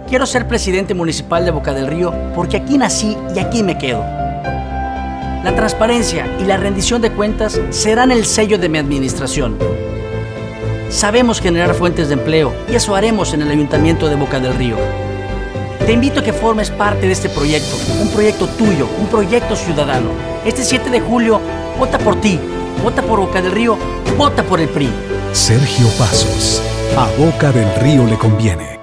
Quiero ser presidente municipal de Boca del Río porque aquí nací y aquí me quedo. La transparencia y la rendición de cuentas serán el sello de mi administración. Sabemos generar fuentes de empleo y eso haremos en el Ayuntamiento de Boca del Río. Te invito a que formes parte de este proyecto, un proyecto tuyo, un proyecto ciudadano. Este 7 de julio, vota por ti, vota por Boca del Río, vota por el PRI. Sergio Pasos, a Boca del Río le conviene.